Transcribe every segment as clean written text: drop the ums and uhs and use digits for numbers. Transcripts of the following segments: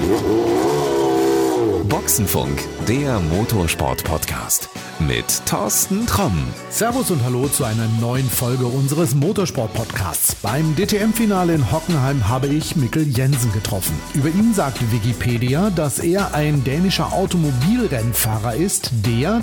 Boxenfunk, der Motorsport-Podcast mit Thorsten Tromm. Servus und hallo zu einer neuen Folge unseres Motorsport-Podcasts. Beim DTM-Finale in Hockenheim habe ich Mikkel Jensen getroffen. Über ihn sagt Wikipedia, dass er ein dänischer Automobilrennfahrer ist, der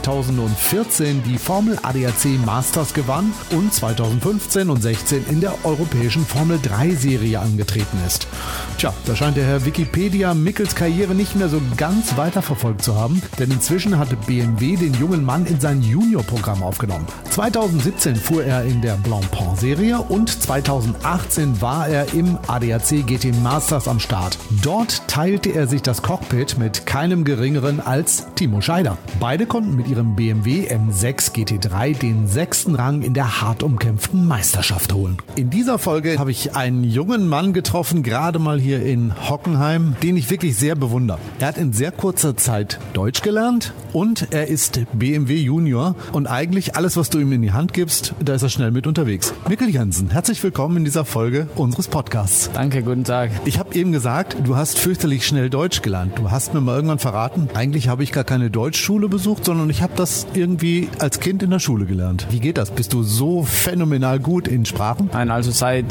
2014 die Formel ADAC Masters gewann und 2015 und 16 in der europäischen Formel 3-Serie angetreten ist. Tja, da scheint der Herr Wikipedia Mikkels Karriere nicht mehr so ganz weiterverfolgt zu haben, denn inzwischen hatte BMW den jungen Mann in sein Junior-Programm aufgenommen. 2017 fuhr er in der Blancpain-Serie und 2018 war er im ADAC GT Masters am Start. Dort teilte er sich das Cockpit mit keinem geringeren als Timo Scheider. Beide konnten mit ihrem BMW M6 GT3 den 6. Rang in der hart umkämpften Meisterschaft holen. In dieser Folge habe ich einen jungen Mann getroffen, gerade mal hier in Hockenheim, den ich wirklich sehr bewundere. Er hat in sehr kurzer Zeit Deutsch gelernt und er ist BMW Junior und eigentlich alles, was du ihm in die Hand gibst, da ist er schnell mit unterwegs. Mikkel Jensen, herzlich willkommen in dieser Folge unseres Podcasts. Danke, guten Tag. Ich habe eben gesagt, du hast fürchterlich schnell Deutsch gelernt. Du hast mir mal irgendwann verraten, eigentlich habe ich gar keine Deutschschule besucht, sondern ich habe das irgendwie als Kind in der Schule gelernt. Wie geht das? Bist du so phänomenal gut in Sprachen? Nein, also seit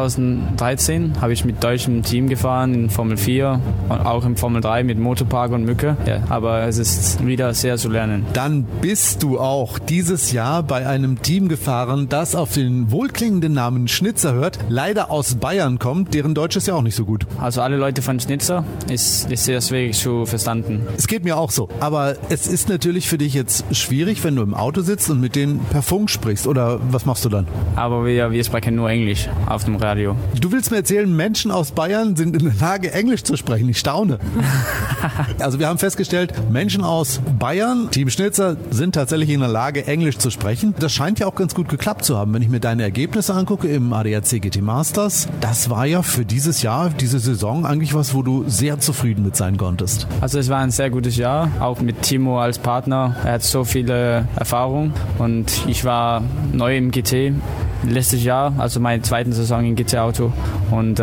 2013 habe ich mit deutschem Team gefahren in Formel 4 und auch in Formel 3 mit Motorpark und Mücke. Ja, aber es ist wieder sehr zu lernen. Dann bist du auch dieses Jahr bei einem Team gefahren, das auf den wohlklingenden Namen Schnitzer hört, leider aus Bayern kommt, deren Deutsch ist ja auch nicht so gut. Also alle Leute von Schnitzer ist sehr schwierig zu verstanden. Es geht mir auch so, aber es ist natürlich für dich jetzt schwierig, wenn du im Auto sitzt und mit denen per Funk sprichst, oder was machst du dann? Aber wir sprechen nur Englisch auf dem Radio. Du willst mir erzählen, Menschen aus Bayern sind in der Lage, Englisch zu sprechen. Ich staune. Also wir haben festgestellt, Menschen aus Bayern, Team Schnitzer, sind tatsächlich in der Lage, Englisch zu sprechen. Das scheint ja auch ganz gut geklappt zu haben. Wenn ich mir deine Ergebnisse angucke im ADAC GT Masters, das war ja für dieses Jahr, diese Saison eigentlich was, wo du sehr zufrieden mit sein konntest. Also es war ein sehr gutes Jahr, auch mit Timo als Partner. Er hat so viele Erfahrung und ich war neu im GT letztes Jahr, also meine zweite Saison im GT-Auto und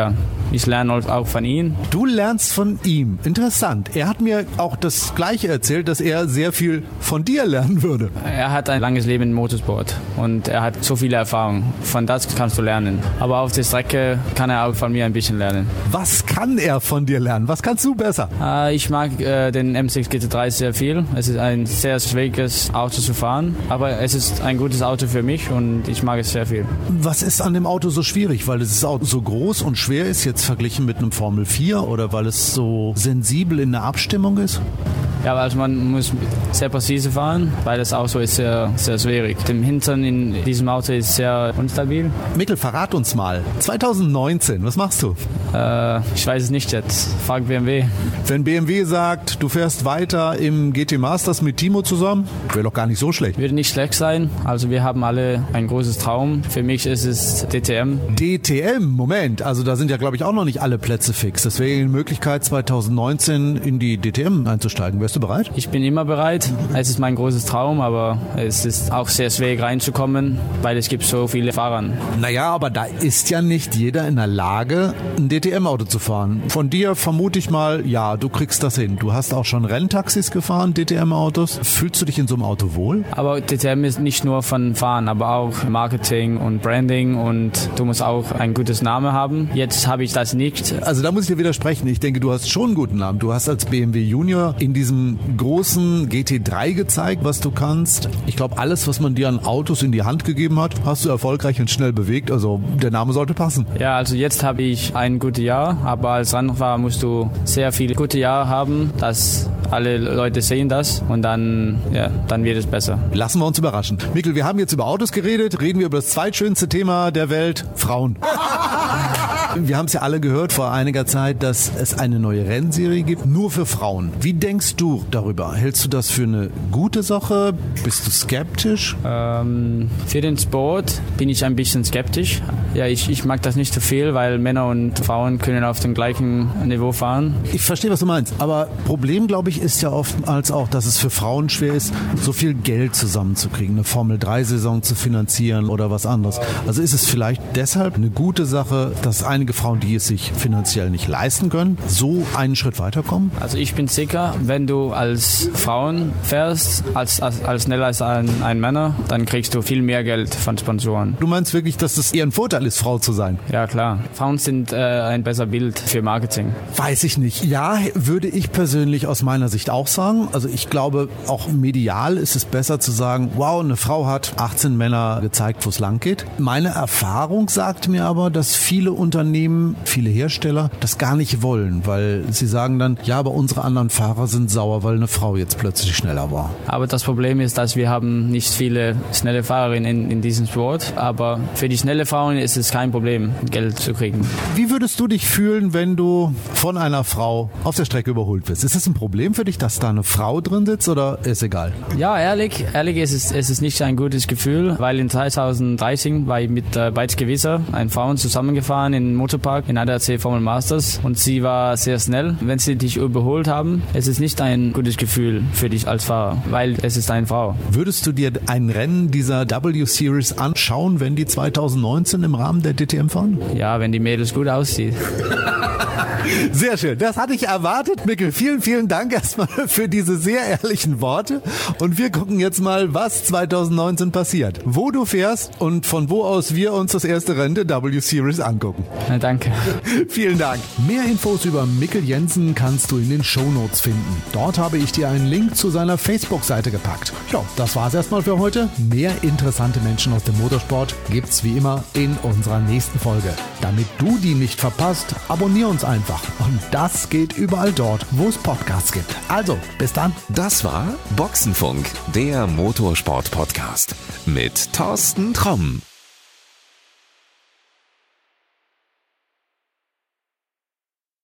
ich lerne auch von ihm. Du lernst von ihm. Interessant. Er hat mir auch das Gleiche erzählt, dass er sehr viel von dir lernen würde. Er hat ein langes Leben im Motorsport und er hat so viele Erfahrungen. Von das kannst du lernen. Aber auf der Strecke kann er auch von mir ein bisschen lernen. Was kann er von dir lernen? Was kannst du besser? Ich mag den M6 GT3 sehr viel. Es ist ein sehr schwieriges Auto zu fahren, aber es ist ein gutes Auto für mich und ich mag es sehr viel. Was ist an dem Auto so schwierig? Weil das Auto so groß und schwer ist, jetzt verglichen mit einem Formel 4 oder weil es so sensibel in der Abstimmung ist? Ja, also man muss sehr präzise fahren, weil das Auto ist sehr, sehr schwierig. Der Hintern in diesem Auto ist sehr unstabil. Mikkel, verrat uns mal. 2019, was machst du? Ich weiß es nicht jetzt. Frag BMW. Wenn BMW sagt, du fährst weiter im GT Masters mit Timo zusammen, wäre doch gar nicht so schlecht. Würde nicht schlecht sein. Also wir haben alle ein großes Traum. Für mich ist es DTM. DTM, Moment. Also da sind ja, glaube ich, auch noch nicht alle Plätze fix. Das wäre die Möglichkeit, 2019 in die DTM einzusteigen. Wärst du bereit? Ich bin immer bereit. Es ist mein großes Traum, aber es ist auch sehr schwierig reinzukommen, weil es gibt so viele Fahrer. Naja, aber da ist ja nicht jeder in der Lage, ein DTM-Auto zu fahren. Von dir vermute ich mal, ja, du kriegst das hin. Du hast auch schon Renntaxis gefahren, DTM-Autos. Fühlst du dich in so einem Auto wohl? Aber DTM ist nicht nur von Fahren, aber auch Marketing und Branding und du musst auch ein gutes Name haben. Jetzt habe ich das nicht. Also da muss ich dir widersprechen. Ich denke, du hast schon einen guten Namen. Du hast als BMW Junior in diesem großen GT3 gezeigt, was du kannst. Ich glaube, alles, was man dir an Autos in die Hand gegeben hat, hast du erfolgreich und schnell bewegt. Also der Name sollte passen. Ja, also jetzt habe ich ein gutes Jahr, aber als Rennfahrer musst du sehr viele gute Jahre haben, dass alle Leute sehen das und dann wird es besser. Lassen wir uns überraschen. Mikkel, wir haben jetzt über Autos geredet, reden wir über das zweitschönste Thema der Welt, Frauen. Wir haben es ja alle gehört vor einiger Zeit, dass es eine neue Rennserie gibt, nur für Frauen. Wie denkst du darüber? Hältst du das für eine gute Sache? Bist du skeptisch? Für den Sport bin ich ein bisschen skeptisch. Ja, ich mag das nicht so viel, weil Männer und Frauen können auf dem gleichen Niveau fahren. Ich verstehe, was du meinst. Aber Problem, glaube ich, ist ja oftmals auch, dass es für Frauen schwer ist, so viel Geld zusammenzukriegen, eine Formel-3-Saison zu finanzieren oder was anderes. Also ist es vielleicht deshalb eine gute Sache, dass eine einige Frauen, die es sich finanziell nicht leisten können, so einen Schritt weiterkommen? Also ich bin sicher, wenn du als Frauen fährst, als schneller als ein Männer, dann kriegst du viel mehr Geld von Sponsoren. Du meinst wirklich, dass es eher ein Vorteil ist, Frau zu sein? Ja, klar. Frauen sind ein besser Bild für Marketing. Weiß ich nicht. Ja, würde ich persönlich aus meiner Sicht auch sagen. Also ich glaube, auch medial ist es besser zu sagen, wow, eine Frau hat 18 Männer gezeigt, wo es lang geht. Meine Erfahrung sagt mir aber, dass viele Unternehmen, viele Hersteller das gar nicht wollen, weil sie sagen dann, ja, aber unsere anderen Fahrer sind sauer, weil eine Frau jetzt plötzlich schneller war. Aber das Problem ist, dass wir haben nicht viele schnelle Fahrerinnen in diesem Sport, aber für die schnelle Frauen ist es kein Problem, Geld zu kriegen. Wie würdest du dich fühlen, wenn du von einer Frau auf der Strecke überholt wirst? Ist es ein Problem für dich, dass da eine Frau drin sitzt oder ist egal? Ja, ehrlich ist es nicht ein gutes Gefühl, weil in 2013 war ich mit Beitz Gewisser, einen Frauen, zusammengefahren in Motorpark in ADAC Formel Masters und sie war sehr schnell. Wenn sie dich überholt haben, es ist nicht ein gutes Gefühl für dich als Fahrer, weil es ist eine Frau. Würdest du dir ein Rennen dieser W-Series anschauen, wenn die 2019 im Rahmen der DTM fahren? Ja, wenn die Mädels gut aussieht. Sehr schön, das hatte ich erwartet. Mikkel, vielen, vielen Dank erstmal für diese sehr ehrlichen Worte und wir gucken jetzt mal, was 2019 passiert. Wo du fährst und von wo aus wir uns das erste Rennen der W-Series angucken. Na, danke. Vielen Dank. Mehr Infos über Mikkel Jensen kannst du in den Shownotes finden. Dort habe ich dir einen Link zu seiner Facebook-Seite gepackt. Ja, das war's erstmal für heute. Mehr interessante Menschen aus dem Motorsport gibt's wie immer in unserer nächsten Folge. Damit du die nicht verpasst, abonnier uns einfach. Und das geht überall dort, wo es Podcasts gibt. Also, bis dann. Das war Boxenfunk, der Motorsport-Podcast mit Thorsten Tromm.